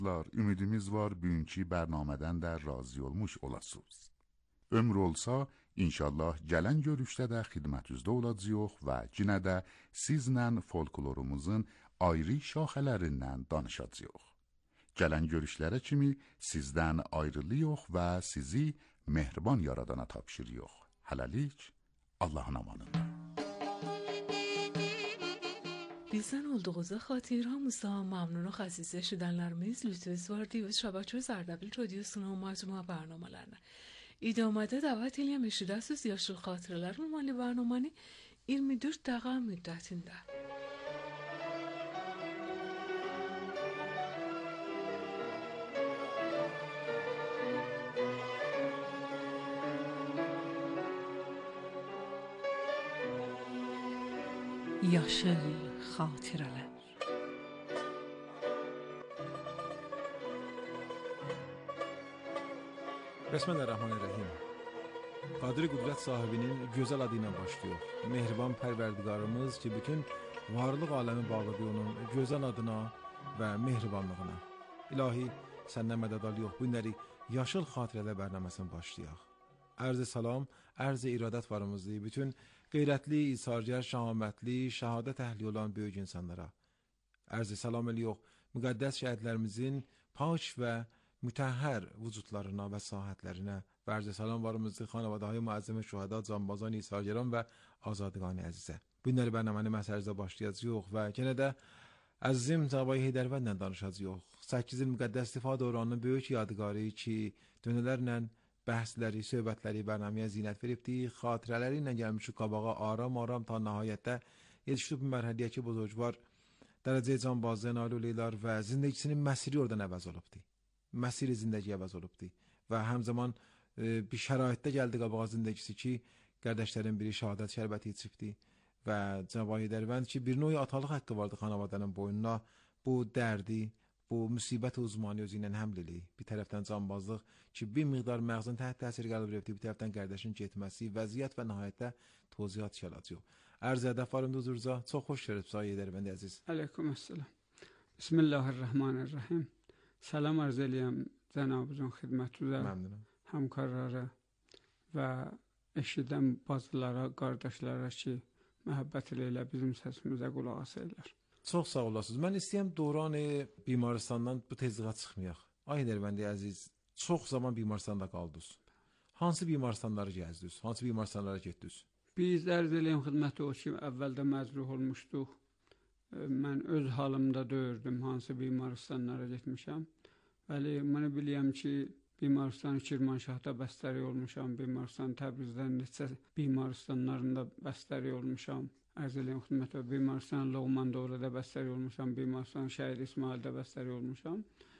Dostlar, ümidimiz var bugünkü bərnamədən də razı olmuş olasınız. Ömür olsa, inşallah gələn görüşdə də xidmətinizdə olacağıq və yenə də sizlə folklorumuzun ayrı şaxələrindən danışacağıq. Gələn görüşlərə kimi sizdən ayrılıyıq və sizi mehriban yaradana tapşırıyıq. Hələlik, Allahın amanında. Bizden olduğunuza خاطر hamıza ممنون و خصیصه şidenlerimiz lütfünüz var diyoruz. Şabakçı Zardabıl Radyosu'nun mecmua برنامه‌larına. İdamada davet eləmişsiniz Yaşıl Xatirələr ünvanlı برنامəni 24 dəqiqə müddətində. Yaşıl Xatirələr. Bismillahirrahmanirrahim. Qadri qüdrət sahibinin gözəl adı ilə başlayır. Mehriban pərverdigarımız ki, bütün varlıq aləmi bağlıdır onun gözəl adına və mehribanlığına. İlahi, səndən mədəd alıyıq. Bu günləri Yaşıl Xatirələr bərnaməsini başlayaq. Ərz-i salam, ərz-i iradət varımızdır. Bütün qeyrətli, isargər, şahamətli, şəhadət əhli olan böyük insanlara. Ərz-i salam eləyək, müqəddəs şəhidlərimizin pak və mütəhhər vücudlarına və sahətlərinə. Və ərz-i salam varımızdır xanavadahay müəzzəmi şühəda, canbazan, isargəran və azadqani əzizə. Günləri bərnaməni məsərizə başlayacaq və yenə də əzizim Cabayı Heydərvəndlə danışacaq. 8 il müqəddəs istifa dövranının böyük yadigarı ki, dönələrlə bəhsləri, söhbətləri bərnaməyə zinət veribdir. Xatirələri ilə gəlmişik qabağa aram-aram ta nəhayətdə yetişib bir mərhələyə ki, buzurgvar dərəcəyə canbazlayan ailəylər və zindəgisinin məsiri oradan əvəz olubdur. Məsiri zindəgi əvəz olubdur. Və həmzaman bir şəraitdə gəldi qabağa zindəgisi ki, qardaşların biri şəhadət şərbəti içibdir və Cabayı Heydərvənd ki, bir növ atalıq haqqı vardı xanavadanın boynuna. Bu dərdi, bu müsibət uzmanı özü ilə həml eləyir. Bir tərəfdən canbazlıq ki, bir miqdar məğzin təhət təsir qəlb veribdir, bir tərəfdən qardaşın getməsi, vəziyyət və nəhayətdə toziyyat çalacaq. Ərz ədəf varımda huzurca, çox xoş gəlib Cabayı Heydərvənd əziz. Aleykümselam. Bismillahirrahmanirrahim. Salam arz eləyəm cənabınızın xidmətinizə, həmkarlara və eşidən bacılara, qardaşlara ki, məhəbbət ilə bizim səsimizə qulaq asırlar. Çox sağ olasınız. Mən istəyəm Dövran Bimaristandan bu tezliğə çıxmayaq. Ay Heydərvəndi əziz, çox zaman Bimaristanda qaldınız. Hansı Bimaristanları gəzdiniz? Hansı Bimaristanlara getdiniz? Biz ərz eləyəm xidməti o ki, əvvəldə məcruh olmuşduq. Mən öz halımda döyürdüm hansı Bimaristanlara getmişəm. Bəli, mənə biliyəm ki, Bimaristan Kirmanşahda bəstəri olmuşam, Bimaristan Təbrizdən neçə Bimaristanlarında bəstəri olmuşam. Ərz eləyəm xidmətə, Bimaristan Loğmandorada bəstəri olmuşam, Bimaristan Şəhid İsmaildə bəstəri olmuşam.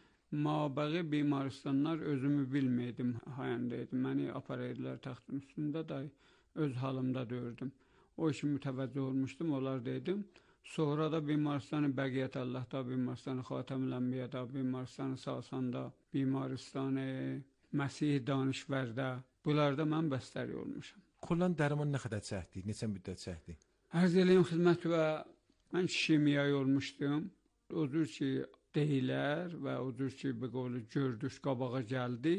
Mabəği Bimaristanlar özümü bilməydim, hayəndəydim. Məni aparaydılar taxtın üstündə da öz halımda döyürdüm. O işi mütəvəccüh olmuşdum, onlar deydim. Sonra da Bimaristanı Bəqiyyət Allahda, Bimaristanı Xatəmül Ənbiyada, Bimaristanı Sasanda, Bimaristanı Məsih Danışvərdə, bunlarda mən bəstəri olmuşam. Kullan dərman nə qədər çəkdi, neçə müddət çəkdi? Ərz eləyim xidmət və mən kimyayı olmuşdum. O cür ki, deyilər və o cür ki, bir qovlu gördük, qabağa gəldi.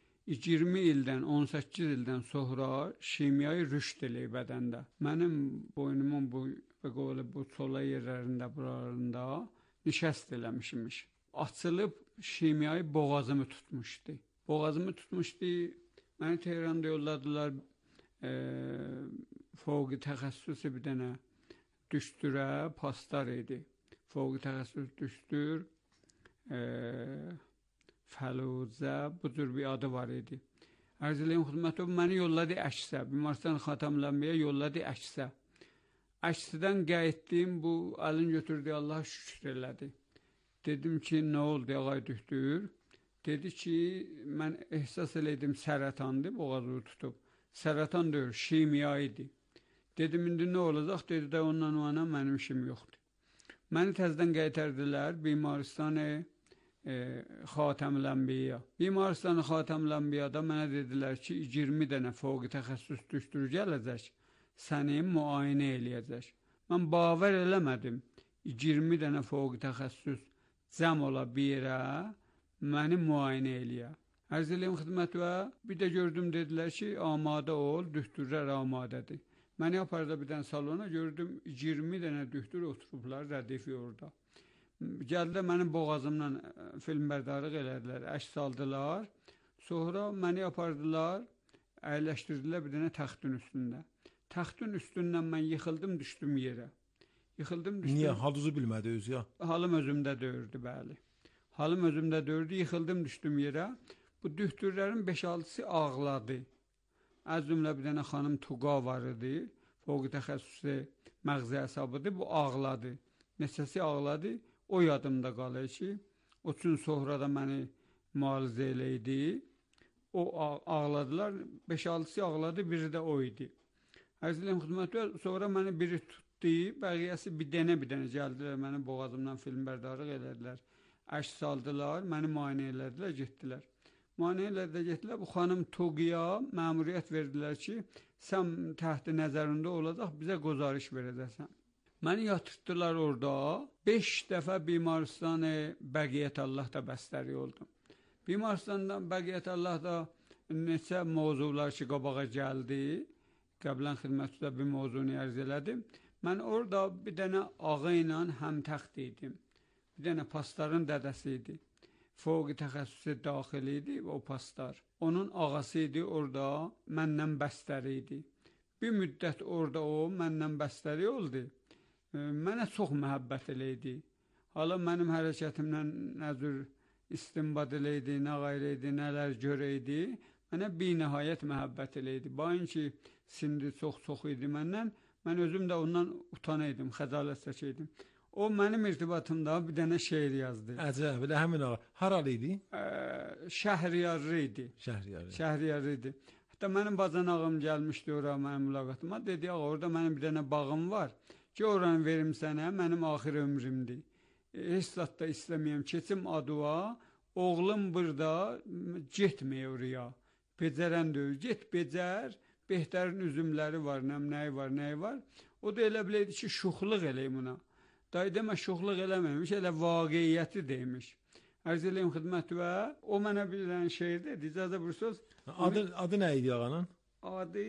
20 ildən, 18 ildən sonra kimyayı rüşd eləyib bədəndə. Mənim boynumun bu çola yerlərində, buralarında nişəst eləmişmiş. Açılıb kimyayı boğazımı tutmuşdu. Boğazımı tutmuşdu, məni Tehranda yolladılar. Fövqi təxəssüsü bir dənə düşdürə, pastar idi. Fövqi təxəssüs düşdür, Fəluzə, bu cür bir adı var idi. Ərz eləyim xidmətə, məni yolladı Əksə, Bimaristan Xatəmlənbiyə yolladı Əksə. Əksədən qayıtdım, bu əlin götürdü, Allah şükür elədi. Dedim ki, nə oldu, ağay düşdür? Dedi ki, mən ehsas eləydim, sərətandı, boğazı tutub. Sərətan deyir, kimya idi. Dedim, indi nə olacaq? Dedi də, ondan o ana mənim işim yoxdur. Məni təzdən qaytərdilər, Bimaristanı Xatəmlənbiyə. Bimaristanı Xatəmlənbiyədə mənə dedilər ki, 20 dənə fövqi təxəssüs düşdür gələcək, səni müayinə eləyəcək. Mən bavər eləmədim, 20 dənə fövqi təxəssüs cəm ola bir yerə, məni müayinə eləyə. Ərz eləyim xidmətinə, bir də gördüm dedilər ki, amadə ol, dühtürlər amadədir. Məni apardı bir dənə salona, gördüm 20 dənə dühtür oturublar, rədifi orada. Gəldilər mənim boğazımdan filmbərdarlıq elədilər, əks saldılar. Sonra məni apardılar, əyləşdirdilər bir dənə taxtın üstündə. Taxtın üstündən mən yıxıldım, düşdüm yerə. Yıxıldım, düşdüm. Niyə? Halınızı bilmədi özü ya? Halım özümdə döyürdü, bəli. Halım özümdə döyürdü, yıxıldım, düşdüm yerə. Bu dühtürlərin 5-6'sı ağladı. Az cümlə bir dənə xanım Tuqa var idi, fövqi təxəssüsü məğzi əsabıdır, bu ağladı. Neçəsi ağladı, o yadımda qalır ki, o üçün sonra da məni müalicə eləydi. O ağladılar, 5-6'sı ağladı, biri də o idi. Ərzəliyəm xidməti, sonra məni biri tutdu, bəqiyyəsi bir dənə gəldilər, məni boğazımdan filmbərdarlıq elədilər. Əks saldılar, məni müayinə elədilər, getdilər. Müayinə elədilər, getdilər, bu xanım Tuğya məmuriyyət verdilər ki, sən təhti nəzərində olacaq, bizə qozarış verəcəksən. Məni yatırtdılar orada, 5 dəfə Bimaristan-ı Bəqiyyət Allah'da bəstəri oldum. Bimaristan-dan Bəqiyyət Allah'da neçə mövzular ki, qabağa gəldi, qəblən xidmətdə bir mövzunu ərz elədim. Mən orada bir dənə ağa ilə həmtəxt idim. Bir dənə pastarın dədəsi idi. Fövqi təxəssüsü daxili idi o pastar. Onun ağası idi orada, məndən bəstəri idi. Bir müddət orada o məndən bəstəri oldu. Mənə çox məhəbbət eləydi. Hala mənim hərəkətimdən nə cür istinbad eləydi, nə qayr idi, nələr görəydi. Mənə bir nəhayət məhəbbət eləydi. Bayın ki, sindi çox idi məndən. Mən özüm də ondan utanaydım, xəcalət çəkəydim. O mənim irtibatımda bir dənə şeir yazdı. Əcəb, elə həmin ağa. Haralı idi? Şəhriyarlı idi. Şəhriyarlı idi. Hətta mənim bacanağım gəlmişdi oraya mənim mülaqatıma. Dedi, ağa, orada mənim bir dənə bağım var ki, oranı verim sənə, mənim axir ömrümdür. Heç zat da istəməyəm, keçim adıva, oğlum burada, getməyə oraya. Becərən deyil, get becər, behtərin üzümləri var, nəyi var. O da elə biləydi ki, şuxluq eləyim ona. Dayı demə, şuxluq eləməmiş, elə vaqiyyəti demiş. Ərz eləyim xidməti və o mənə bir dənə şeir dedi, icazə buyursunuz. Adı nə idi ağanın? Adı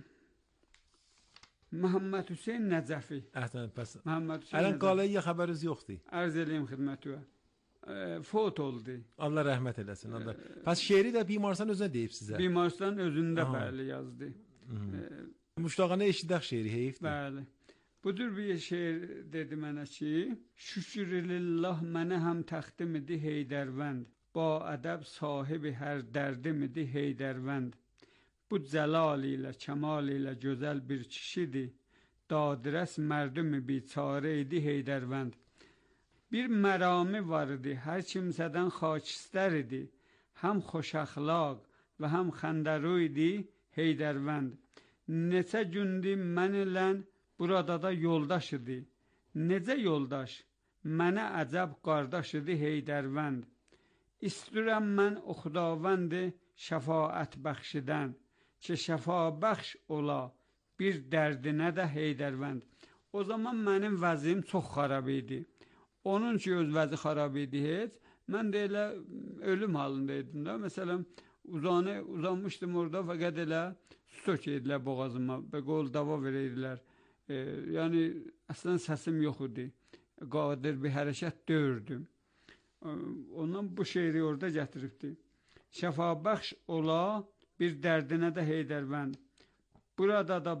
Məhəmməd Hüseyn Nəcəfi. Pəs. Məhəmməd Hüseyn Ələn qaləyə xəbəriniz yoxdur. Ərz eləyim xidməti və fot oldu. Allah rəhmət eləsin. Pəs şeiri də Bimaristan özünə deyib sizə. Bimaristan özündə bəli yazdı. Müştağanə eşidək şeiri heyifdir. Bəli. Budur bir şeir dedi mənə ki, şükürlillah mənə həm təxtim idi Heydərvənd, ba ədəb sahibi hər dərdim idi Heydərvənd. Bu cəlal ilə, kəmal ilə gözəl bir kişidir, dadirəs mərdumi biçarə idi Heydərvənd. Bir mərami var idi, hər kimsədən xakistər idi, həm xoşəxlaq və həm xəndəru idi Heydərvənd. Neçə gündür mən ilə burada da yoldaş idi. Necə yoldaş? Mənə əcəb qardaş idi Heydərvənd. İstürəm mən o xudavəndi şəfaət bəxşidən, ki şəfa bəxş ola bir dərdinə də Heydərvənd. O zaman mənim vəzim çox xarab idi. Onun ki öz vəzi xarab idi heç. Mən də elə ölüm halındaydım da. Məsələn, uzanmışdım orada fəqət elə stök edilər boğazıma və qol dava verəydilər. Yəni, əslən səsim yox idi. Qadir bir hərəkət döyürdüm. Ondan bu şeiri orada gətiribdi. Şəfa bəxş ola bir dərdinə də Heydərvənd. Burada da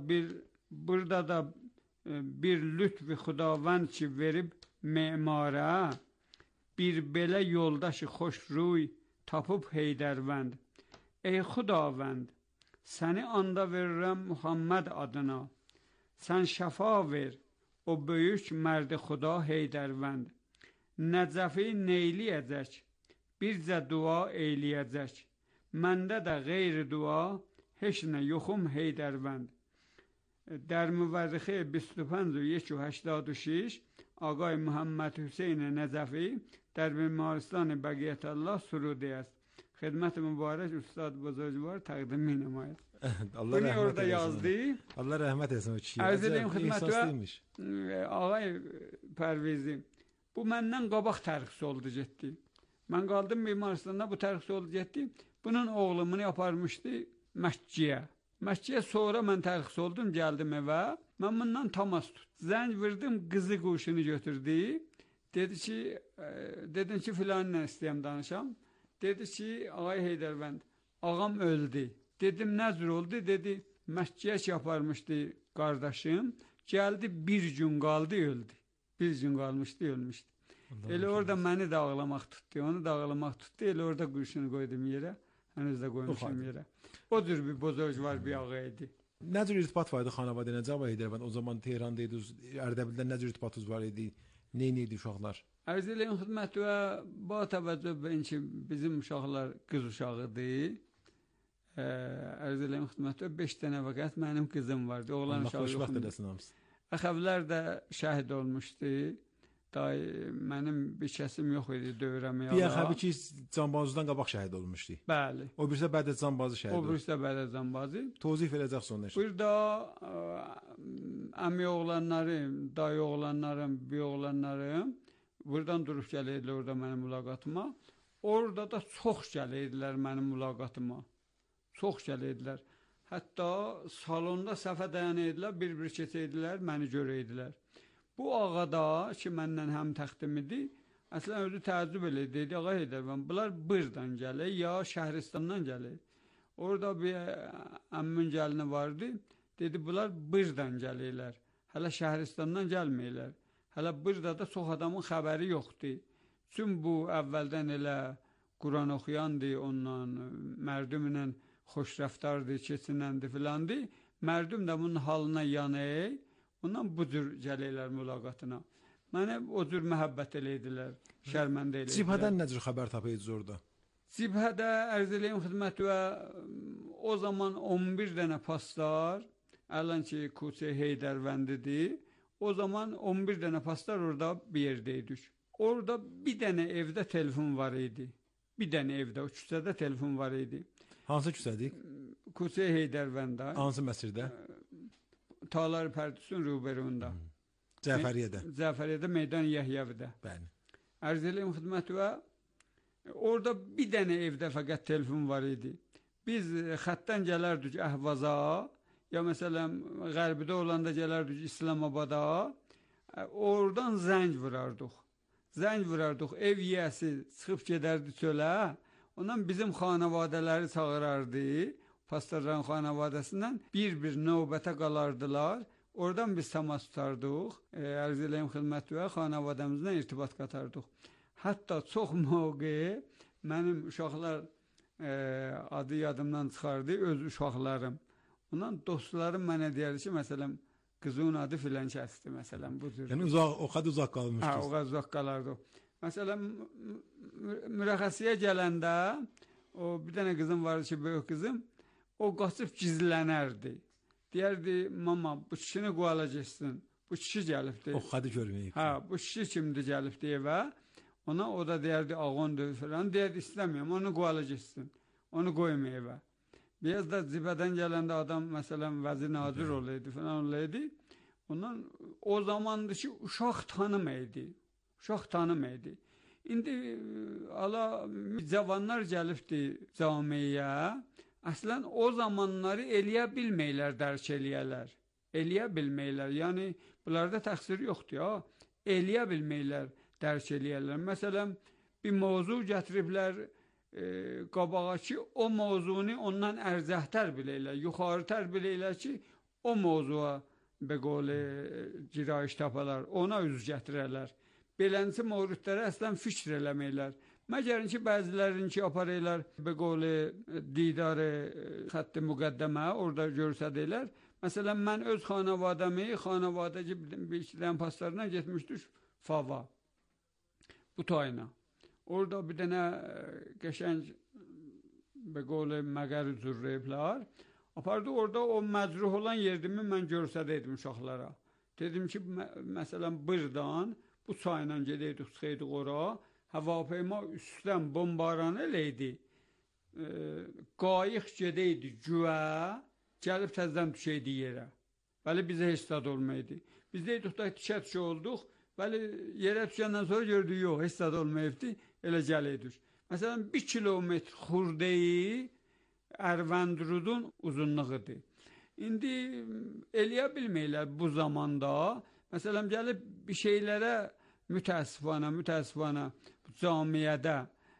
bir lütfi xudavənd ki verib memara, bir belə yoldaşı xoş ruy tapıb Heydərvənd. Ey xudavənd, səni anda verirəm Muhammed adına. Sən şəfa ver, o böyük mərdi xuda Heydərvənd. Nəcəfi neyləyəcək, bircə dua eyləyəcək. Məndə də qeyri dua, heç nə yoxum Heydərvənd. در مورخه 25/186 آقای محمد حسین نجفی در بیمارستان بقیت الله سروده است. خدمت مبارک استاد بزرگوار تقدیم می نماید. Allah orada yazdı. Allah rahmet etsin o kişiye. Arz edeyim xidmətə ağay Pərvizi. Bu məndən qabaq tərxis oldu getdi. Mən qaldım Bimaristanda, bu tərəf yol getdim. Bunun oğlumunu aparmışdı Məkkəyə. Məkkəyə sonra mən tərəf oldum, gəldim evə. Mən bundan təmas tutdum. Zəng vurdım, qızı quşunu götürdü. Dedi ki, dedim ki filan nə istəyəm danışam. Dedi ki, ağay Heydərvənd, ağam öldü. Dedim, nə cür oldu? Dedi, Məkkəyə ki aparmışdı qardaşım. Gəldi, bir gün qaldı, öldü. Bir gün qalmışdı, ölmüşdü. Elə orada məni də ağlamaq tutdu, onu da ağlamaq tutdu. Elə orada quşunu qoydum yerə. Hənuz da qoymuşum yerə. O cür bir bozorc var, bir ağa idi. Nə cür irtibat vardı xanavadəyə Cava Heydərvənd? O zaman Tehranda idiniz, Ərdəbildə nə cür irtibatınız var idi? Nə idi uşaqlar? Ərz eləyim xidmət və ba təvəccüh bəyin ki, bizim uşaqlar qız uşağıdır. Ərz eləyim xidmət və 5 dənə vəqət mənim qızım vardı. Oğlan uşağı yoxdur. Əxəvlər də şəhid olmuşdu. Mənim bir kəsim yox idi dövrəməyə. Bir əxəbi ki, Canbazıdan qabaq şəhid olmuşdu. Bəli. O birisi Bədət Canbazı şəhid oldu. O birisi Bədət Canbazı. Tozif eləcək sonra. Burada əmi oğlanlarım, dayı oğlanlarım, bir oğlanlarım buradan durub gəlirdilər orada mənim mülaqatıma. Orada da çox gəlirdilər mənim mülaqatıma. Çox gəlirdilər. Hətta salonda səhvə dayanırdılar, bir-bir keçirdilər, məni görəydilər. Bu ağa da ki, məndən həm təxtim idi, əslən özü təəccüb edir, dedi, ağa Heydərvənd, bunlar Bırdan gəlir, ya Şəhristandan gəlir. Orada bir əmmin gəlini vardı, dedi, bunlar Bırdan gəlirlər, hələ Şəhristandan gəlməyirlər. Hələ Bırdada çox adamın xəbəri yoxdur. Çünki bu əvvəldən elə Quran oxuyandı, ondan mərdümlə xoşrəftardı, keçinəndi filandı. Mərdüm də bunun halına yanır. Ondan bu cür gəlirlər mülaqatına. Mənə o cür məhəbbət eləydilər, şərməndə eləydilər. Cibhədən nə cür xəbər tapıydınız orada? Cibhədə ərz eləyim xidmət və o zaman 11 dənə paslar, ələn ki, Kuçe Heydərvəndidir. O zaman 11 dənə paslar orada bir yerdəydik. Orada bir dənə evdə telefon var idi. Bir dənə evdə, o küçədə telefon var idi. Hansı küçədir? Kuçe Heydərvəndə. Hansı məsirdə? Talar Pərtüsün Ruberunda. Cəfəriyədə. Cəfəriyədə, Meydan Yəhyəvidə. Bəli. Ərz eləyim xidmət və orada bir dənə evdə fəqət telefon var idi. Biz xətdən gələrdik Əhvaza, ya məsələn Qərbidə olanda gələrdik İslamabada, oradan zəng vurardıq. Zəng vurardıq, ev yiyəsi çıxıb gedərdi çölə, ondan bizim xanavadələri çağırardı. Pastorların xanavadəsindən bir-bir növbətə qalardılar. Oradan biz təmas tutardıq. Ərz eləyim xidmət və xanavadəmizlə irtibat qatardıq. Hətta çox mövqe mənim uşaqlar adı yadımdan çıxardı, öz uşaqlarım. Ondan dostlarım mənə deyərdi ki, məsələn, qızın adı filan kəsdi, məsələn, bu cür. Yəni o qədər uzaq qalmışdınız. Hə, o qədər uzaq qalardı. Məsələn, mürəxəsiyə gələndə, o bir dənə qızım vardı ki, böyük qızım, o qaçıb gizlənərdi. Deyərdi, mama, bu kişini qovala geçsin. Bu kişi gəlibdi. O xadı görməyib. Hə, bu kişi kimdir gəlibdi evə. Ona o da deyərdi, ağondur falan. Deyərdi, istəməyəm, onu qovala geçsin. Onu qoyma evə. Biraz da Cibhədən gələndə adam, məsələn, vəzir nazir olaydı falan olaydı. Ondan o zamandır ki, uşaq tanımaydı. Uşaq tanımaydı. İndi ala cavanlar gəlibdi camiyə. Əslən, o zamanları eləyə bilməklər, dərk eləyərlər. Eləyə bilməklər. Yəni, bunlarda təqsir yoxdur, ya. Eləyə bilməklər, dərk eləyərlər. Məsələn, bir mövzu gətiriblər qabağa ki, o mövzunu ondan ərzəhtər biləklər, yuxarıtər biləklər ki, o mövzuya bəqolə girayış tapalar, ona üz gətirərlər. Belənci mövridlərə əslən fikr eləməklər. Məgərin ki, bəzilərin ki, aparırlar bəqolə didarı xətti müqəddəmə, orada görsədilər. Məsələn, mən öz xanavadəmi, xanavadəci bir iki dənə paslarına getmişdik Fava, bu tayına. Orada bir dənə qəşəng bəqolə məqər zürrəyiblər. Apardı orada o məcruh olan yerdimi mən görsədəydim uşaqlara. Dedim ki, məsələn, Bırdan bu çayla gedəydik, çıxaydıq ora. Havapeyma üstdən bombaran eləydi. Qayıq gedəydi güvə, gəlib təzdən düşəydi yerə. Bəli, bizə heç zad olmaydı. Biz deydik da tikə olduq. Bəli, yerə düşəndən sonra gördük, yox, heç zad olmayıbdı. elə gəlidir. Məsələn, 1 kilometr xurdeyi Ərvəndrudun uzunluğudur. İndi eləyə bilməklər bu zamanda. Məsələn, gəlib bir şeylərə mütəəssifana camiyyədə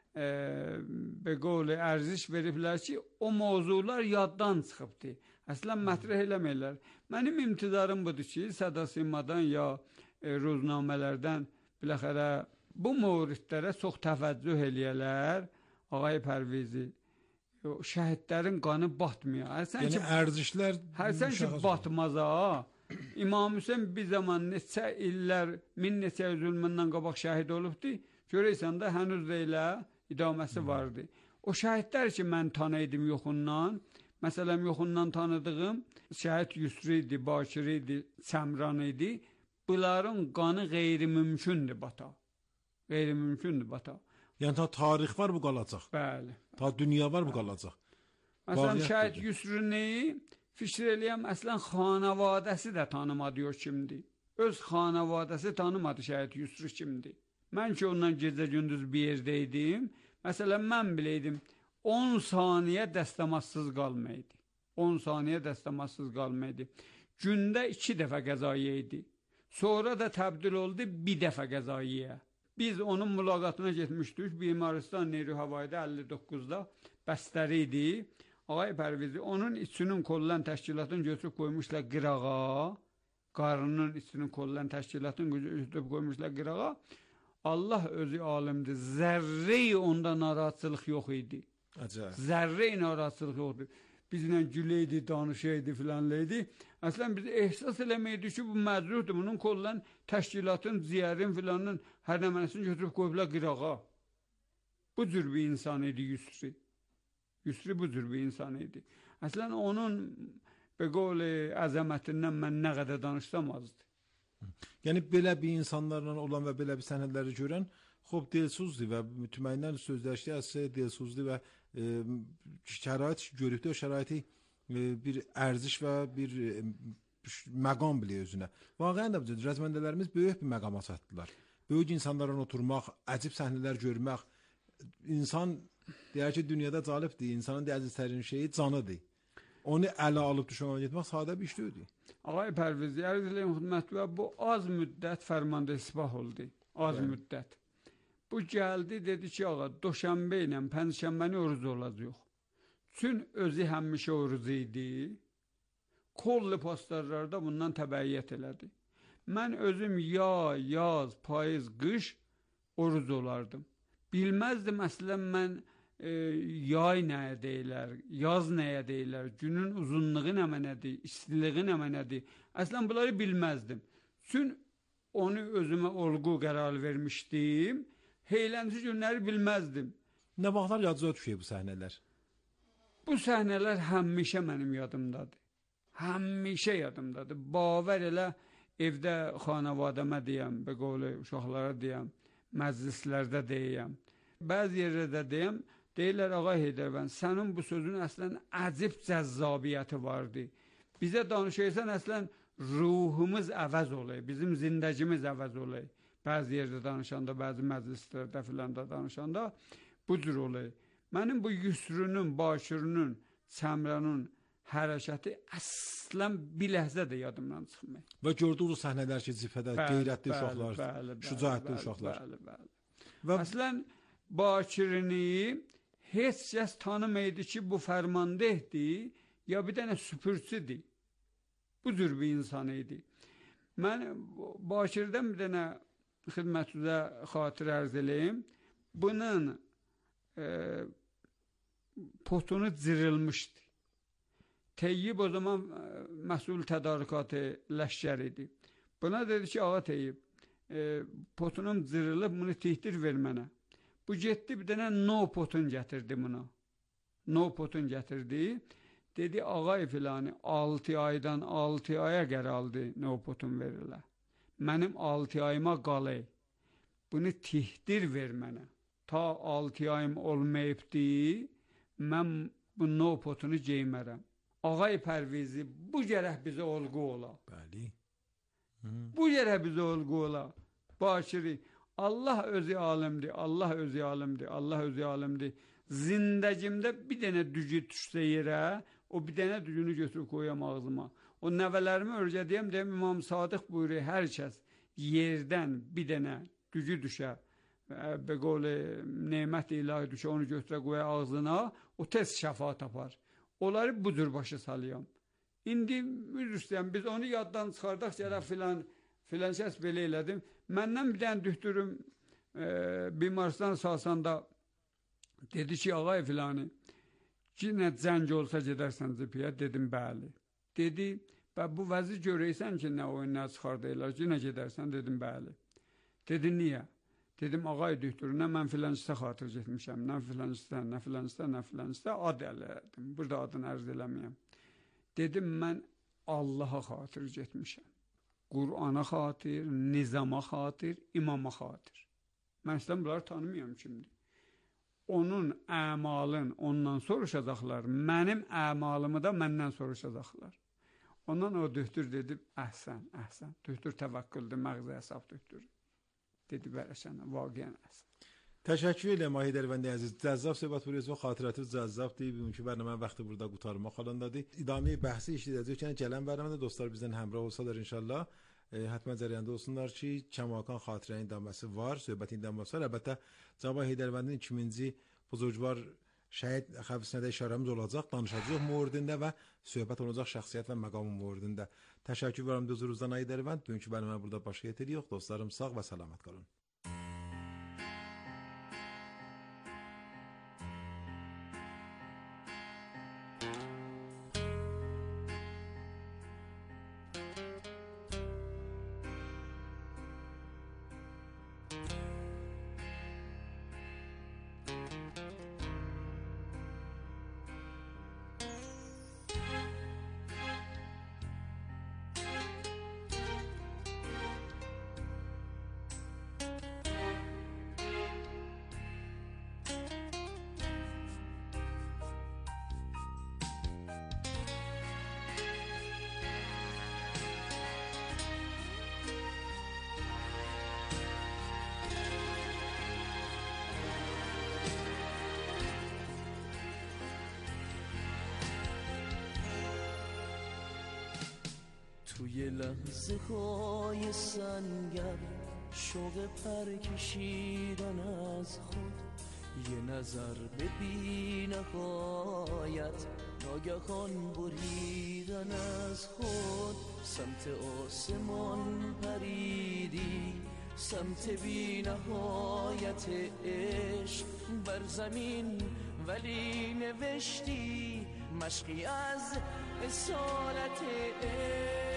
be qovli ərziş veriblər ki, o mövzular yaddan çıxıbdır. Əslən, mətrəh eləməklər. Mənim imtizarım budur ki, Səda-Simadan ya roznamələrdən biləxərə bu mövridlərə çox təvəccüh eləyələr. Ağay Pərvizi, şəhidlərin qanı batmıyor. Yəni ərzişlər hərsən ki batmaza, İmam Hüseyin bir zaman neçə illər, 1000 zülmündən qabaq şəhid olubdu. Görəysən də hənuz da elə idaməsi vardı. O şəhidlər ki, mən tanıydım yoxundan, məsələn, yoxundan tanıdığım şəhid Yusri idi, Bakir idi, Səmran idi. Bunların qanı qeyri-mümkündür bata. Qeyri-mümkündür bata. Yəni ta tarix var bu qalacaq. Bəli. Ta dünya var bu qalacaq. Məsələn, şəhid Yusrini fikir eləyəm, əslən xanavadəsi də tanımadı o kimdir. Öz xanavadəsi tanımadı şəhid Yusri kimdir. Mən ki, ondan gecə-gündüz bir yerdəydim. Məsələn, mən biləydim, 10 saniyə dəstəmazsız qalmaydı. 10 saniyə dəstəmazsız qalmaydı. Gündə 2 dəfə qəzaiyə idi. Sonra da təbdil oldu 1 dəfə qəzaiyə. Biz onun mülaqatına getmişdik. Bimaristan Neyruhavayda 59-da bəstəri idi. Ağay Pərvizi, onun içinin kollan təşkilatını götürüb qoymuşlar qırağa. Qarının içinin kollan təşkilatını götürüb qoymuşlar qırağa. Allah özü alimdir. Zərrəyi onda narahatçılıq yox idi. Zərrəyi narahatçılıq yoxdur. Bizlə güləydi, danışaydı filanlaydı. Əslən biz ehsas eləməydik ki, bu məcruhdur. Bunun kollan təşkilatın, ziyərin filanın hər nəmənəsini götürüb qoyublar qırağa. Bu cür bir insan idi Yusri. Yusri bu cür bir insan idi. Əslən onun beqoli əzəmətindən mən nə qədər danışsam azdır. Yəni belə bir insanlarla olan və belə bir səhnələri görən xob delsuzdur və mütməyindən sözləşdiyi əsas delsuzdur və şərait görübdə o şəraiti bir ərziş və bir məqam bilir özünə. Vaqəən də rəzməndələrimiz böyük bir məqama çatdılar. Böyük insanlarla oturmaq, əcib səhnələr görmək, insan deyər ki, dünyada calibdir, insanın əziztərin şeyi canıdır. Onu ələ alıb düşmana getmək sadə bir iş deyildi. Ağay Pərviz, ərzəliyim xidmətli və bu az müddət fərmanda isbah oldu. Az müddət. Bu gəldi, dedi ki, ağa, Doşənbə ilə Pənşənbəni oruz olacaq. Çün özü həmişə oruz idi. Kollu pastarlarda bundan təbəiyyət elədi. Mən özüm yaz, payız, qış oruz olardım. Bilməzdim əslən mən yay nəyə deyilər, yaz nəyə deyilər, günün uzunluğu nə mənədir, istiliği nə mənədir. Əslən bunları bilməzdim. Çün onu özümə olğu qərar vermişdim. Heylənci günləri bilməzdim. Nə vaxtlar yadınıza düşüyor bu səhnələr? Bu səhnələr həmişə mənim yadımdadır. Həmişə yadımdadır. Bavər elə evdə xanavadəmə deyəm, beqovli uşaqlara deyəm, məclislərdə deyəm. Bəzi yerlərdə deyəm, deyirlər, Ağay Heydərvənd, sənin bu sözün əslən əcib cəzzabiyyəti vardı. Bizə danışırsan əslən ruhumuz əvəz olayı, bizim zindəcimiz əvəz olayı. Bəzi yerdə danışanda, bəzi məclislərdə filan da danışanda bu cür olayı. Mənim bu Yusrunun, Bakirinin, Səmranın hərəkəti əslən bir ləhzə də yadımdan çıxmır. Və gördüyünüz səhnələr ki, cifədə qeyrətli uşaqlar, şücaətli uşaqlar. Və əslən Bakirini heç kəs tanımaydı ki, bu fərmandehdir, ya bir dənə süpürçüdür. Bu cür bir insan idi. Mən Bakirdən bir dənə xidmətinizə xatir ərz eləyim. Bunun potunu cırılmışdı. Teyyib o zaman məsul tədarükatı ləşkər idi. Buna dedi ki, ağa Teyyib, potunum cırılıb, bunu tihdir ver mənə. Bu getdi bir dənə no potun gətirdi buna. No potun gətirdi. Dedi, ağay filanı 6 aydan 6 aya qəraldı no potun verirlər. Mənim 6 ayıma qalay. Bunu tihdir ver mənə. Ta 6 ayım olmayıbdı, mən bu no potunu geymərəm. Ağay Pərvizi, bu gərək bizə olğu ola. Bəli. Bu gərək bizə olğu ola. Bakiri Allah özü alimdir, Allah özü alimdir, Allah özü alimdir. Zindagimdə bir dənə düzü düşsə yerə, o bir dənə düzünü götürüb qoyam ağzıma. O nəvələrimi öyrədiyəm, deyəm İmam Sadiq buyuruyor, hər kəs yerdən bir dənə düzü düşə, be qol nemət ilahi düşə, onu götürə qoya ağzına, o tez şəfa tapar. Onları bu cür başa salıyorum. İndi üzrüstəyəm, biz onu yaddan çıxardaq, gələ filan kəs belə elədim. Məndən bir dənə dühtürüm Bimaristan sahasında dedi ki, ağay filanı, yenə zəng olsa gedərsən zipiyə, dedim, bəli. Dedi, bu vəzi görəysən ki, nə oyun, nə çıxardayırlar, yenə gedərsən, dedim, bəli. Dedi, niyə? Dedim, ağay dühtür, nə mən filancısa xatır getmişəm, nə filancısa, ad elədim, burada adını ərz eləməyəm. Dedim, mən Allaha xatır getmişəm. Qur'ana xatir, nizama xatir, imama xatir. Mən sizdən bunları tanımıyorum şimdi. Onun əmalın ondan soruşacaqlar, mənim əmalımı da məndən soruşacaqlar. Ondan o dühtür dedi, əhsən, əhsən. Dühtür təvəkküldür, məğzə hesab dühtür. Dedi, bərəşənə, vaqiən əhsən. Təşəkkür edirəm Ahi Dərvəndi əziz. Cəzzab söhbət buyuruyoruz və xatirətiniz cəzzabdır. Bugünkü bərnamə vaxtı burada qurtarmaq halındadır. İdamə bəhsi işləyəcəkən gələn bərnamədə dostlar bizdən həmrah olsalar inşallah. Həttəmən cərəyəndə olsunlar ki, Kəmakan xatirənin idəməsi var, söhbətin idəməsi var. Əlbəttə, Cavab Heydərvəndinin 2000-ci buzurcular şəhid xəfisinə də işarəmiz olacaq, danışacaq müordində və söhbət olacaq şəxsiyyət və məqamı müordində. Təşəkkür verirəm huzurunuzdan Ahi Dərvənd. Bugünkü bərnamə burada başa yetiririk. Dostlarım sağ və salamat qalın. توی لحظه های سنگر شوق پر کشیدن از خود یه نظر به بی نهایت ناگهان بریدن از خود سمت آسمان پریدی سمت بی نهایت عشق بر زمین ولی نوشتی مشقی از اصالت عشق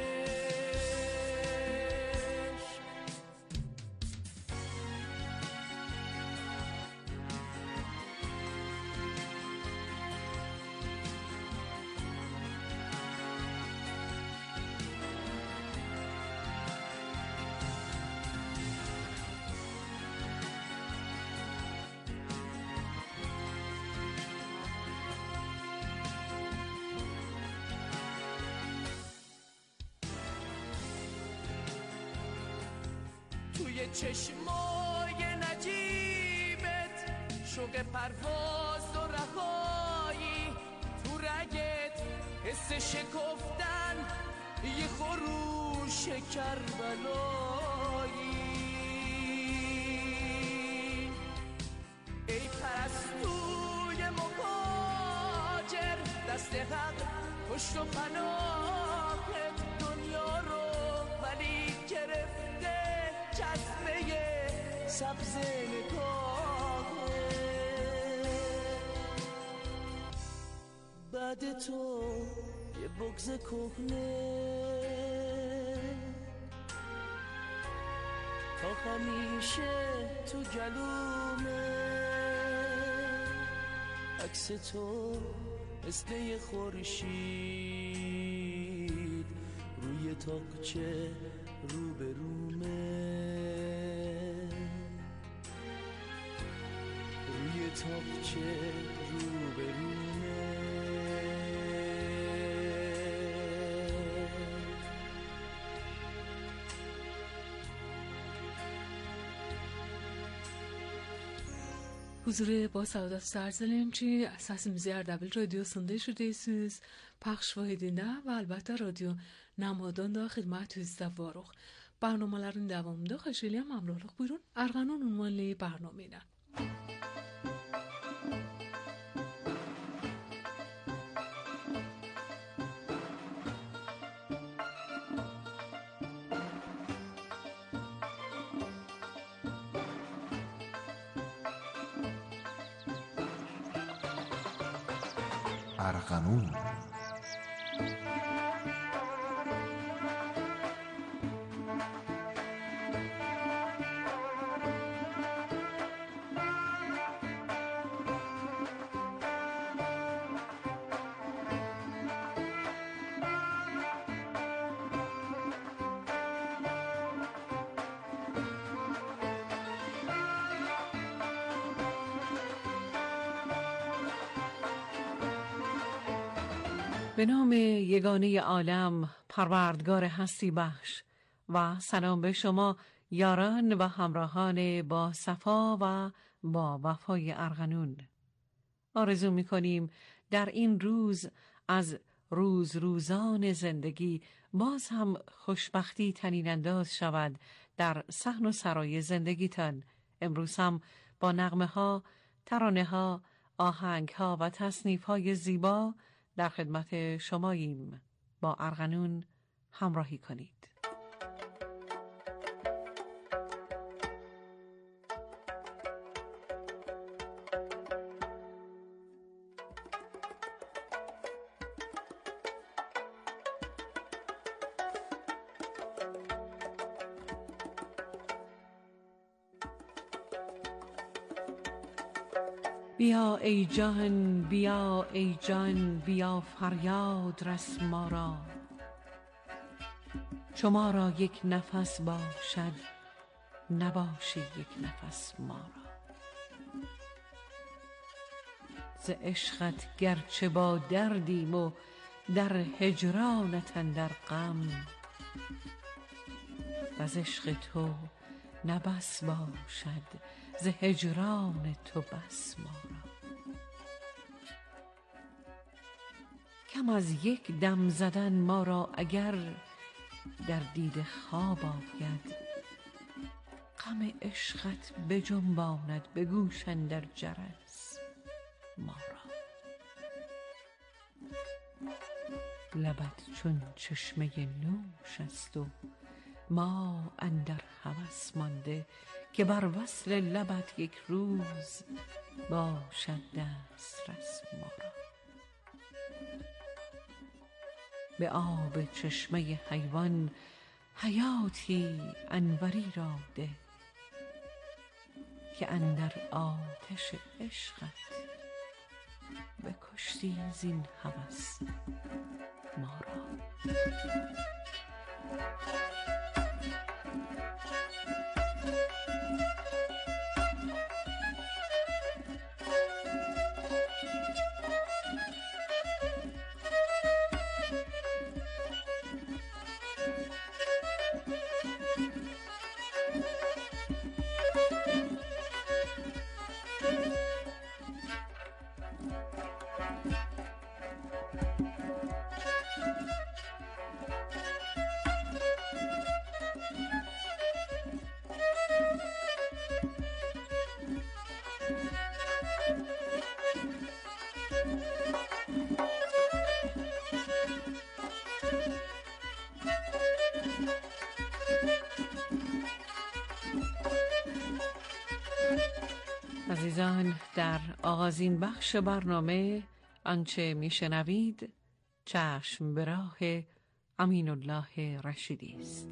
توی چشمای نجیبت شوق پرواز و رهایی تو رگت حس شکفتن یه خروش کربلایی ای پرستوی مهاجر دست حق پشت و پناهت دنیا رو ولی گرفته جذبه سبز نگاهه بعد تو یه بغض کهنه تا همیشه تو گلومه عکس تو مثل یه خورشید روی تاقچه روبرومه روی تاقچه روبرومه huzur با Saadat Serzelenci səsimizi Ərdəbil radiosunda eşidirsiniz. Pəxş edində və əlbəttə radio Namadan da xidmətinizdə varıq. Barnamələrin davamında xoş eləyəm məmnunluq buyurun. Ərğanun ünvanlı barnamə ilə. ارغنون. به نام یگانه عالم پروردگار هستی بخش و سلام به شما یاران و همراهان با صفا و با وفای ارغنون. آرزو می‌کنیم در این روز از روزان زندگی باز هم خوشبختی طنین انداز شود در صحن و سرای زندگیتان. امروز هم با نغمه‌ها، ترانه‌ها، آهنگ‌ها و تصنیف‌های زیبا در خدمت شماییم. با ارغنون همراهی کنید. بیا ای جان، بیا ای جان، بیا فریاد رس ما را. چو ما را یک نفس باشد، نباشی یک نفس ما را. ز عشقت گرچه با دردیم و در هجرانت اندر غم، وز عشق تو نه بس باشد، ز هجران تو بس ما را. کم از یک دم زدن ما را اگر در دید خواب آید، غم عشقت بجنباند به گوش اندر جرس ما را. لبت چون چشمه نوش است و ما اندر هوس مانده، که بر وصل لبت یک روز باشد دسترس ما را. به آب چشمه حیوان حیاتی انوری را ده، که اندر آتش عشقت بکشتی زین هوس ما را. عزیزان، در آغازین بخش برنامه آنچه میشنوید چشم به راه امین الله رشیدی است.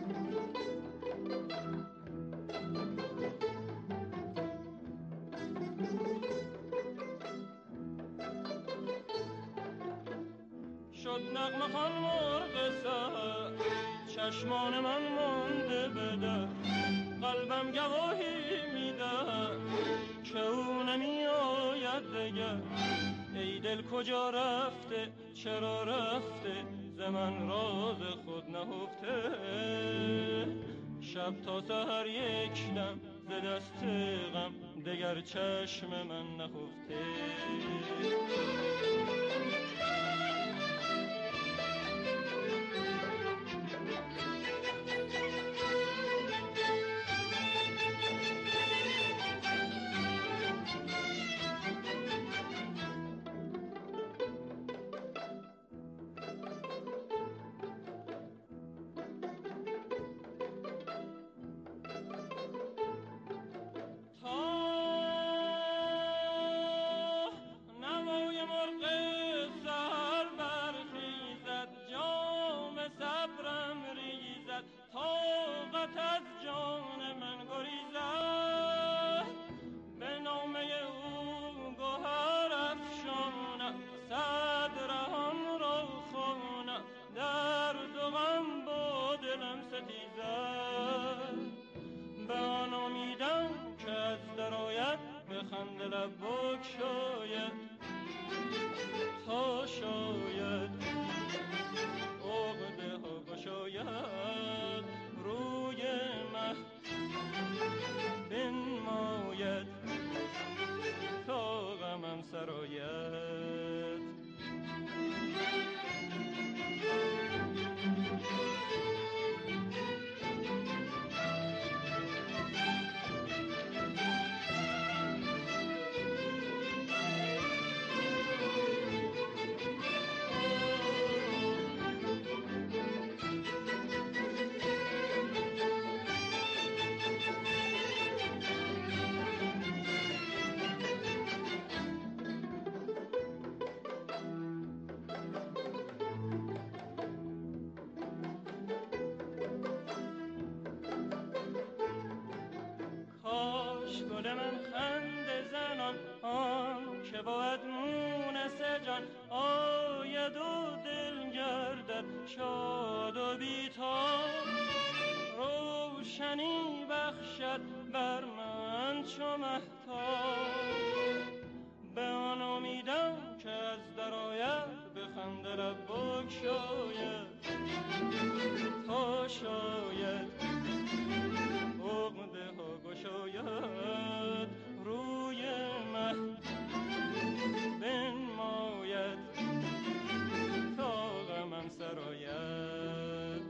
شد نغمه خوان مرغ سحر، چشمان من مانده بده، قلبم گواهی میده که او نمی آید دگر. ای دل کجا رفته، چرا رفته، ز من راز خود نهفته. شب تا سحر یک دم ز دست غم دگر چشم من نخفته. طاقت از جان من گریزد، به نامه او گوهر افشانم، صدرهم را خوانم، درد و غم با دلم ستیزد. به آن امیدم که از درآید، به خنده لب بگشاید، تا شاید عقده ها گشاید، روی مه بنماید، تا غمم سرآید. گل من خنده زنان، آن که بود مونس جان، آید و دل گردد شاد و بی‌تاب، روشنی بخشد بر من چو مهتاب. به آن امیدم که از درآید، به خنده لب بگشاید، تا شاید عقده ها گشاید، روی مه بنماید، تا غمم سرآید.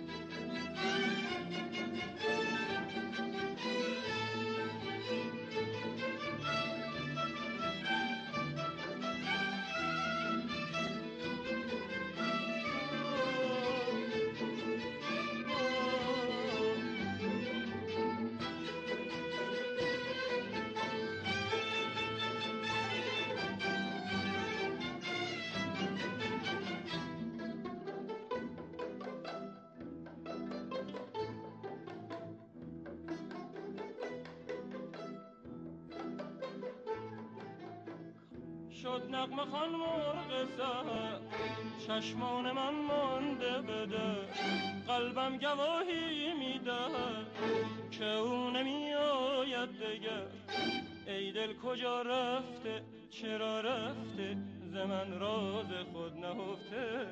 شد نغمه خوان مرغ سحر، چشمان من مانده به در، قلبم گواهی می‌دهد که او نمی‌آید دگر. ای دل کجا رفته، چرا رفته، ز من راز خود نهفته.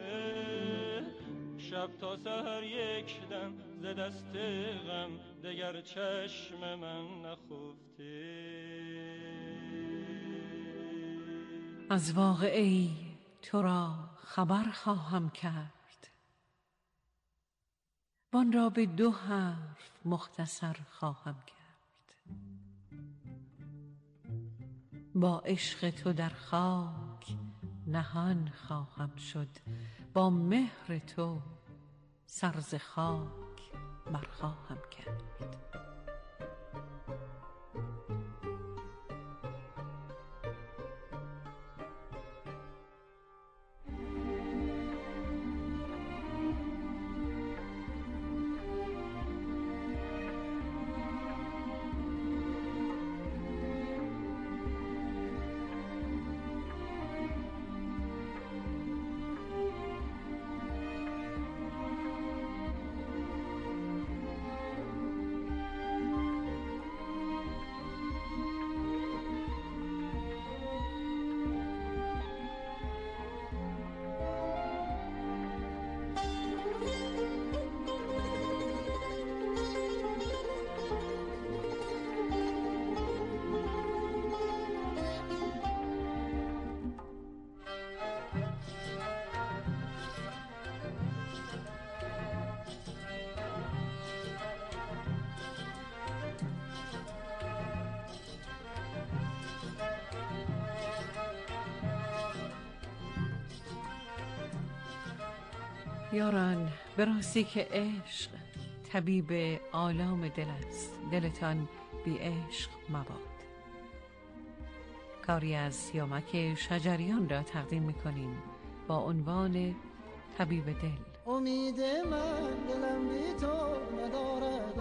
شب تا سحر یک دم، ز دست غم دگر چشم من نخفته. از واقعه تو را خبر خواهم کرد، وان را به 2 حرف مختصر خواهم کرد. با عشق تو در خاک نهان خواهم شد، با مهر تو سر ز خاک برخواهم کرد. یاران، به راستی که عشق طبیب آلام دل است، دلتان بی عشق مباد. کاری از سیامک شجریان را تقدیم می‌کنیم با عنوان طبیب دل. امید من دلم بی تو ندارد،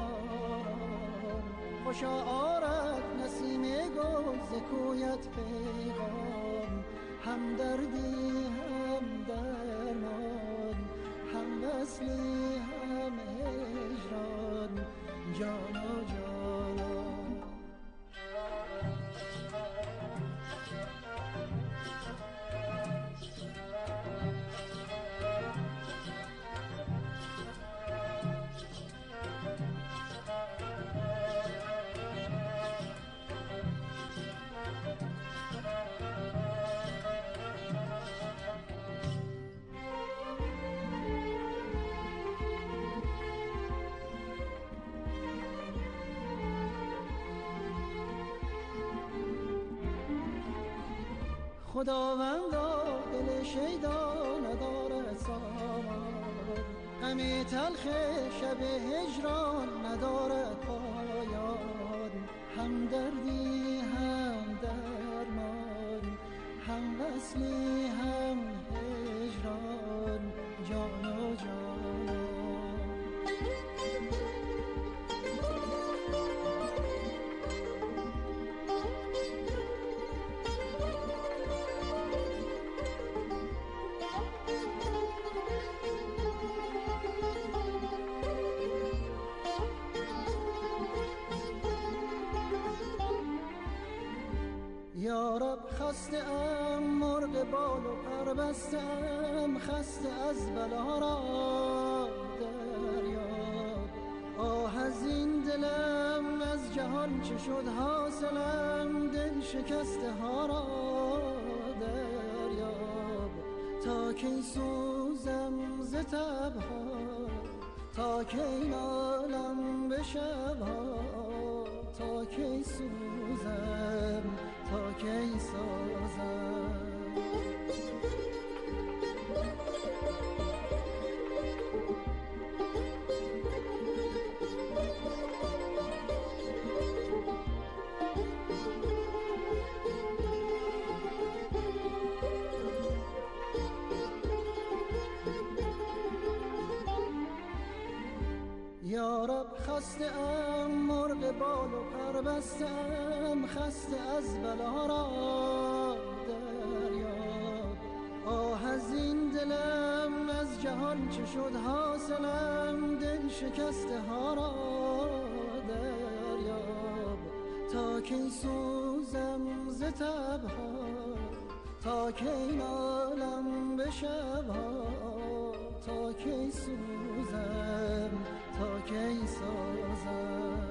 خوشا آرد نسیم گل ز کویت پیغام، هم دردی هم درمان، هم وصلی هم هجران، جانا جانا. خداوندا دل شیدا ندارد سامان، غم تلخ شب هجران ندارد پایان، هم دردی هم درمان، هم وصلی هم هجران، جانا جانا. یارب خسته ام مرغ بال و پر بسته ام، خسته از بلا را دریاب. آه از این دلم از جهان چه شد حاصلم، دل شکسته ها را دریاب. تا کی سوزم ز تبها، تا کی نالم به شبها، تا کی سوزم تا کی سازم. یارب خسته ام مرغ بال و پر بسته ام، خسته از بلا را دریاب. آه از این دلم از جهان چه شد حاصلم، دل شکسته ها را دریاب. تا کی سوزم ز تبها، تا کی نالم به شبها، تا کی سوزم تا کی سازم.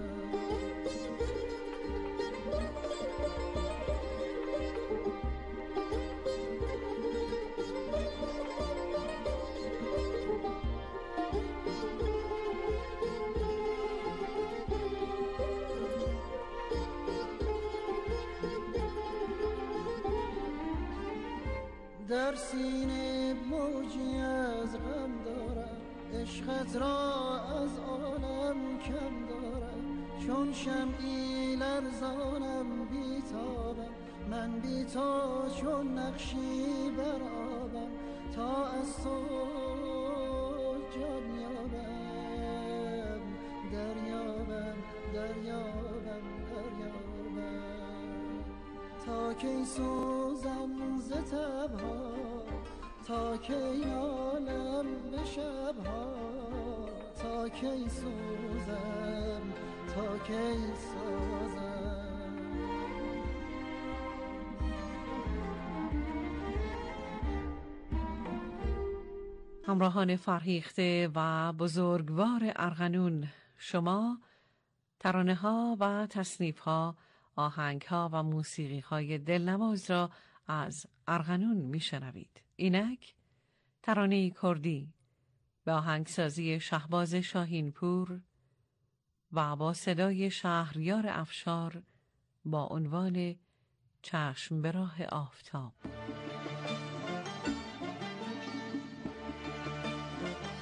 در سینه موجی از غم دارم، عشقت را از عالم کم دارم. چون شمعی لرزانم بیتابم، من بی تو چون نقشی بر آبم. تا از تو جان یابم، دریابم دریابم دریابم. تا کی سوزم ز تبها، تا کی نالم به شبها، تا کی سوزم تا کی سازم. همراهان فرهیخته و بزرگوار ارغنون، شما ترانه ها و تصنیف ها، آهنگ ها و موسیقی های دلنواز را از ارغنون میشنوید. اینک ترانه کردی به آهنگسازی شهباز شاهینپور و با صدای شهریار افشار با عنوان چشم به راه آفتاب.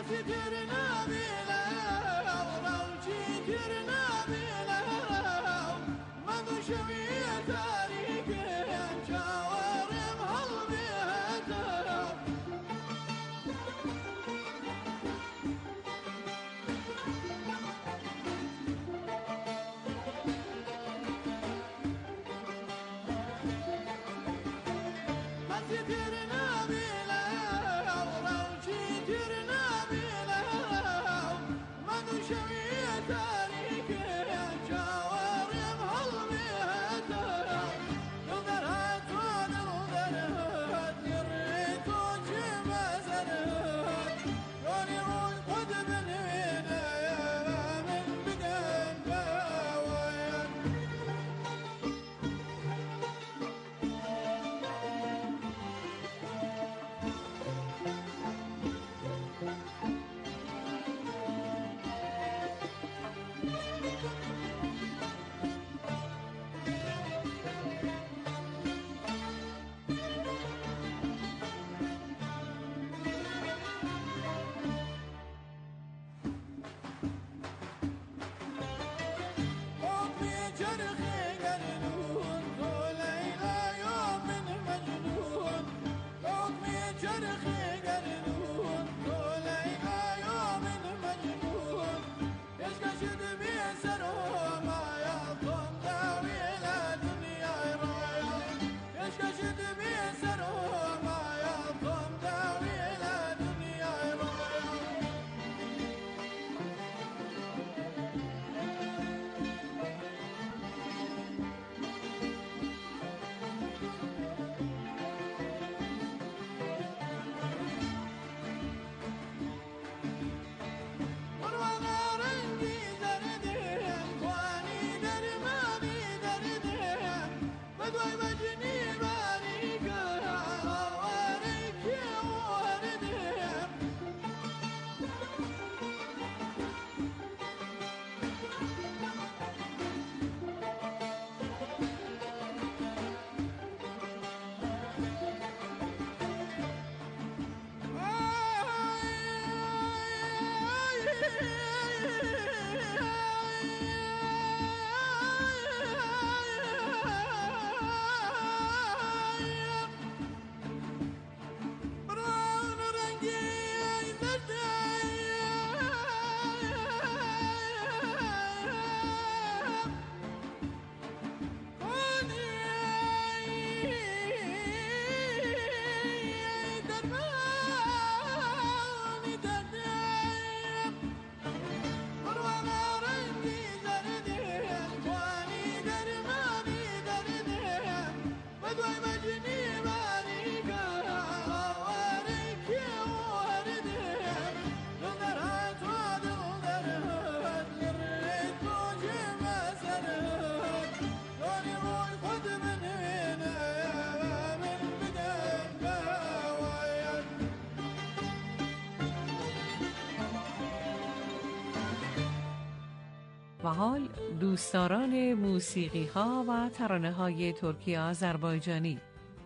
و حال دوستداران موسیقی ها و ترانه های ترکی آذربایجانی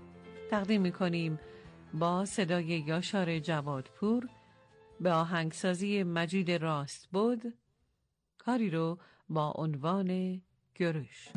تقدیم می‌کنیم با صدای یاشار جوادپور به آهنگسازی مجید راستبود کاری رو با عنوان گروش.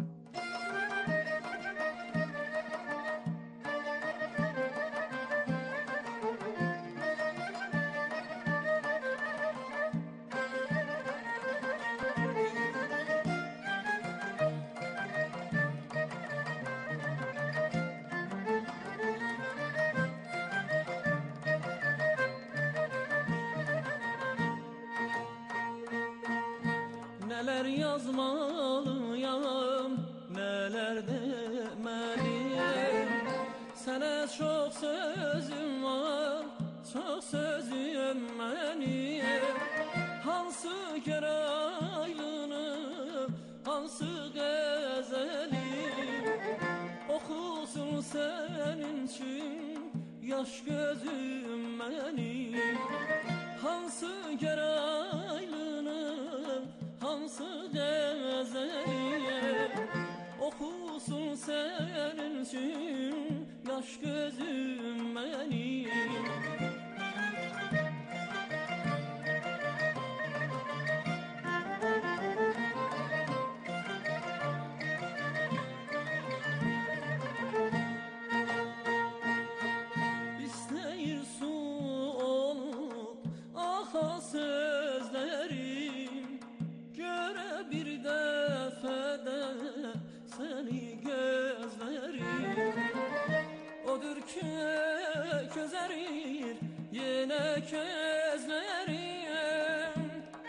Neler yazmalıyam, neler demeliyim. Sana çok sözüm var, çok sözüm benim. Hansı kere aylını, hansı gezelim. Okusun senin için, yaş gözüm benim. Hansı kere aylını, hansı gezeliye okusun senin için yaş gözüm benim. közerir yine közlerim.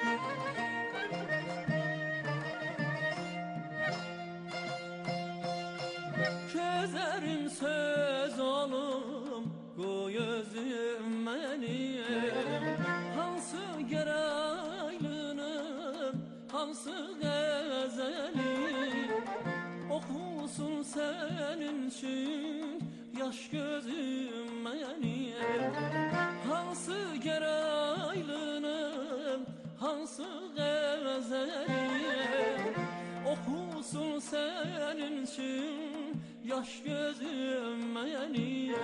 Közerim söz olum koy özüm benim. Hansı geraylınım, hansı gazelim, okusun senin için yaş gözüm benim. Hansı geraylınım, hansı gazelim, okusun senin için yaş gözüm benim.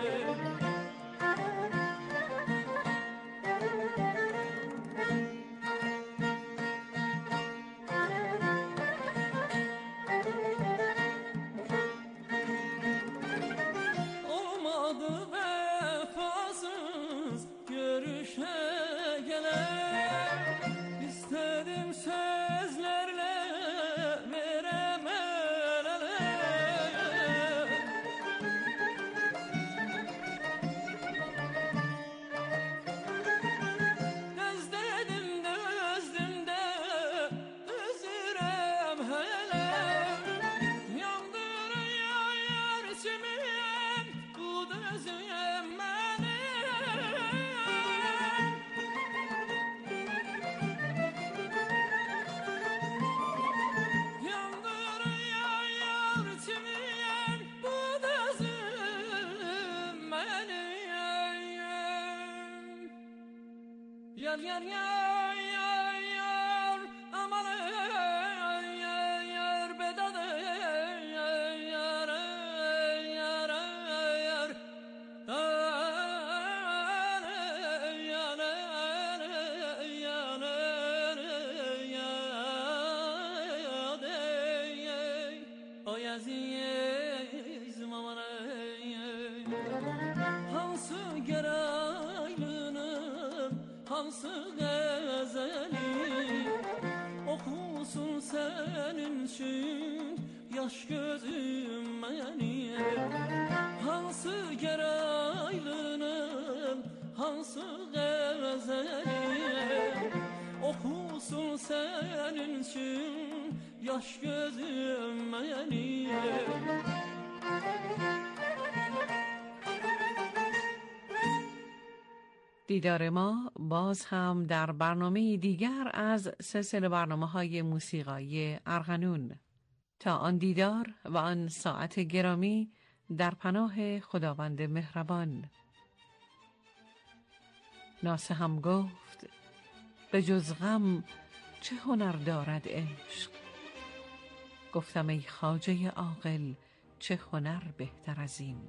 Yar yar yar yar yar aman yar yar bedadı yar yar yar yar o yaziz aman hansı geraylınım, hansı gazelim, okusun senin için yaş gözüm benim. Hansı geraylınım, hansı gazelim, okusun senin için yaş gözüm benim. دیدار ما باز هم در برنامه دیگر از سلسله برنامه‌های موسیقایی ارغنون. تا آن دیدار و آن ساعت گرامی در پناه خداوند مهربان. ناصح هم گفت به جز غم چه هنر دارد عشق؟ گفتم ای خواجه عاقل چه هنر بهتر از این؟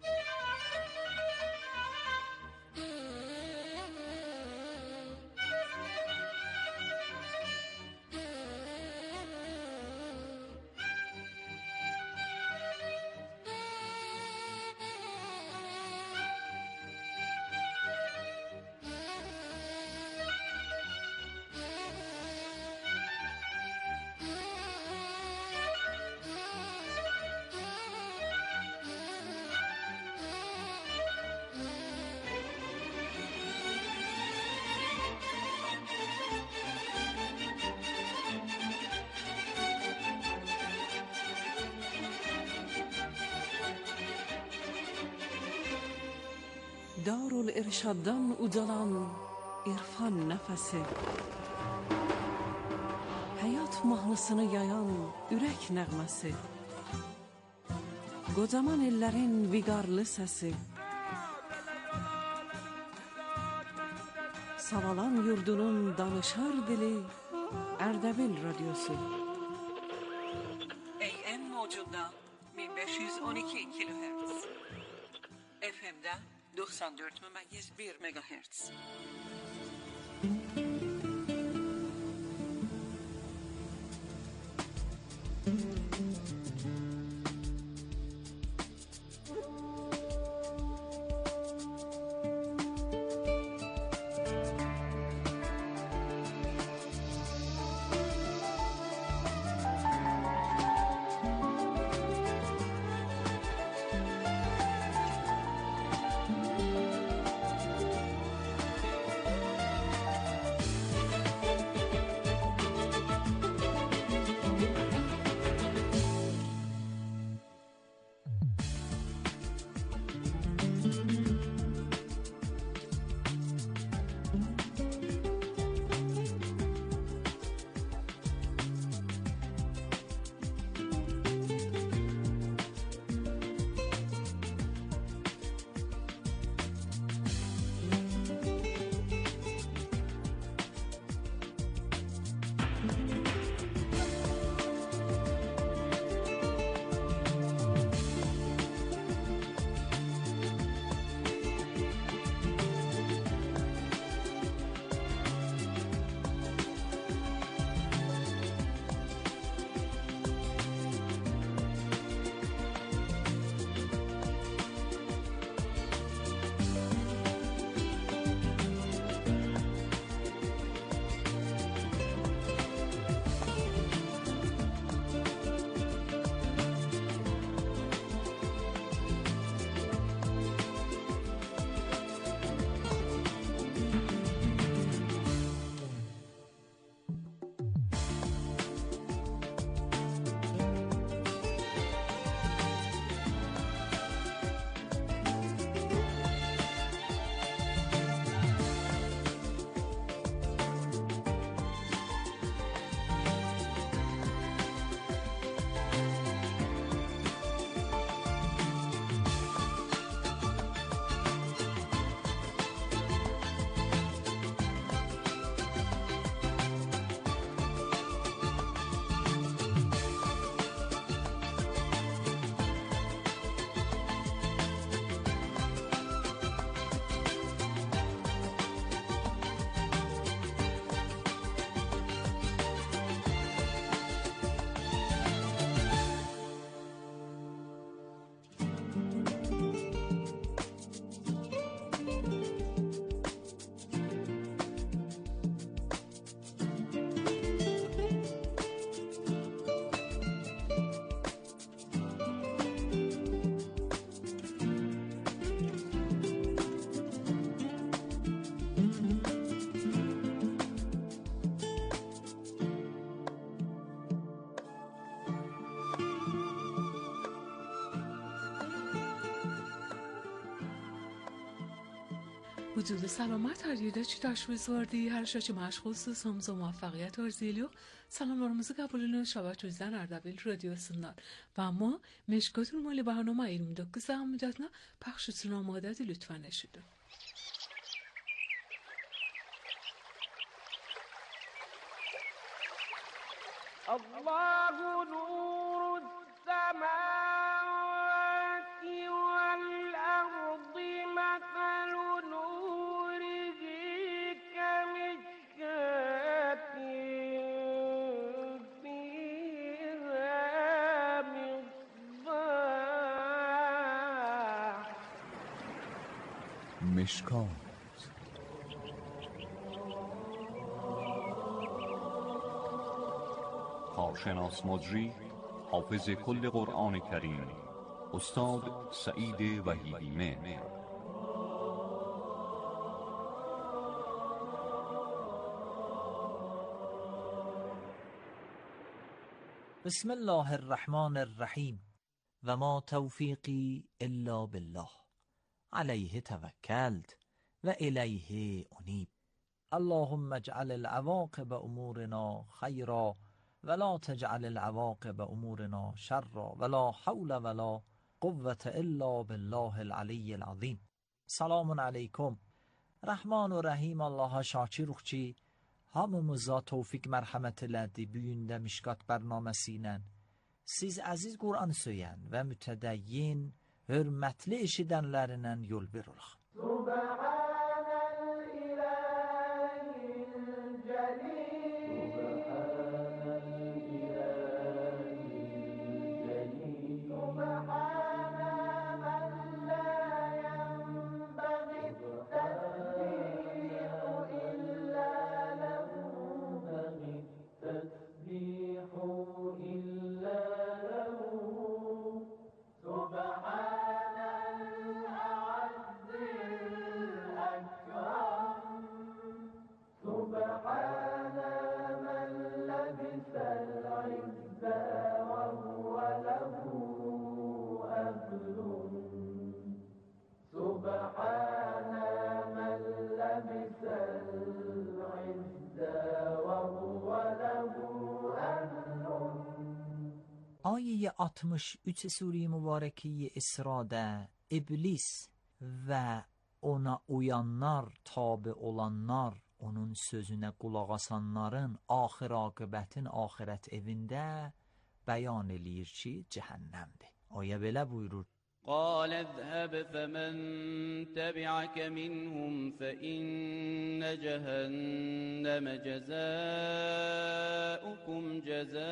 Darülirşad'dan ucalan irfan nefesi, hayat mahnısını yayan ürək nəğməsi, qocaman ellərin viqarlı səsi, Savalan yurdunun danışar dili Ərdəbil radyosu. AM mevcudda 1512 kHz, FM'de 94,1 MHz. وجود سلامت هر yerde çi təşvis vardı, hər şey ki məşğulsuz, hamıza muvaffəqiyyət arzulayırıq. Salamlarımızı qəbul edin Şəbəkədən Ardabil radiosundan. Və amma Meşkat Ürmali برنامه 29 müddətinə pəxş üçün amadədir, lütfən eşidin. Allahu nurus semawati vel ardi mathalu nurihi kemishkatin fiha misbah. مشکات کارشناس مجری حافظ کل قرآن کریم استاد سعید وحیدی مهر. بسم الله الرحمن الرحیم و ما توفیقی الا بالله علیه توکلت و الیه انیب. اللهم اجعل العواقب امورنا خیرا ولا تجعل العواقب امورنا شرا ولا حول ولا قوة الا بالله العلی العظیم. Selamun aleyküm. Rahman ve Rahim Allah'a şakirukçi hamımıza tevfik merhamet elədi büyündə Mişkat bərnaməsiyle. Siz əziz Qur'an söyən və mütədəyyin, hörmətli eşidənlərinə yol verirək. آیه 63 سوره mübarəki İsra'da iblis və ona uyanlar, tabi olanlar, onun sözünə qulaq asanların axir aqibətin axirət evində bəyan eləyir ki, cəhənnəmdir. Ayə belə buyurur. قال اذهب فمن تبعك منهم فإن جهنم جزاؤكم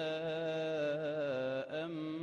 جزاء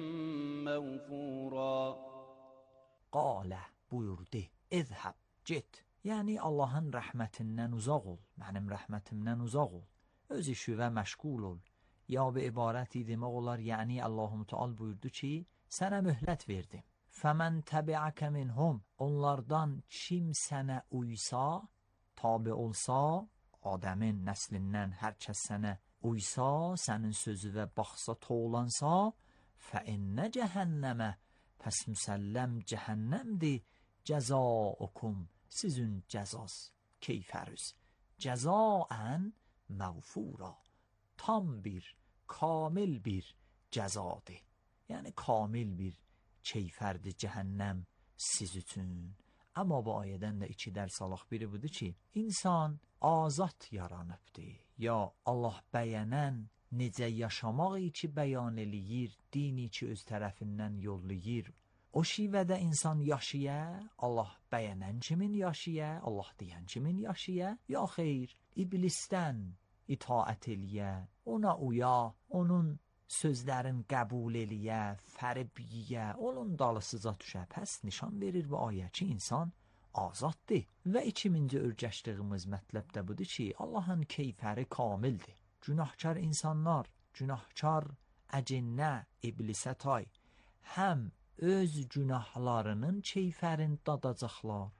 موفورا. قال buyurdu. اذهب get. Yəni Allahın rəhmətindən uzaq ol, mənim rəhmətimdən uzaq ol. Öz işinə məşğul ol. Ya bir ibarəti demək olar, yəni Allahu Teala buyurdu ki, sənə möhlət verdim. Fəmən təbi'əkə minhum, onlardan kim sənə uysa, tabi olsa, Adəmin nəslindən hər kəs sənə uysa, sənin sözü və baxsa toğlansa, fəinnə cəhənnəmə, pəs müsəlləm cəhənnəmdir, cəzaukum, sizin cəzaz, keyfərüz, cəzaən məğfura, tam bir, kamil bir cəzadır. Yəni kamil bir keyfərdir cəhənnəm siz üçün. Amma bu ayədən də iki dərs alaq. Biri budur ki, insan azad yaranıbdır. Ya Allah bəyənən necə yaşamaq ki bəyan eləyir, dini ki öz tərəfindən yollayır. O şivədə insan yaşaya, Allah bəyənən kimin yaşaya, Allah deyən kimin yaşaya, ya xeyr, iblisdən itaət eləyə, ona uya, onun sözlərin qəbul eləyə, fərib yiyə, onun dalısıca düşə. Pəs nişan verir bu ayə ki, insan azaddır. Və 2000-ci örgəşdiyimiz mətləb də budur ki, Allahın keyfəri kamildir. Günahkar insanlar, günahkar əcinnə, iblisə tay, həm öz günahlarının keyfərini dadacaqlar,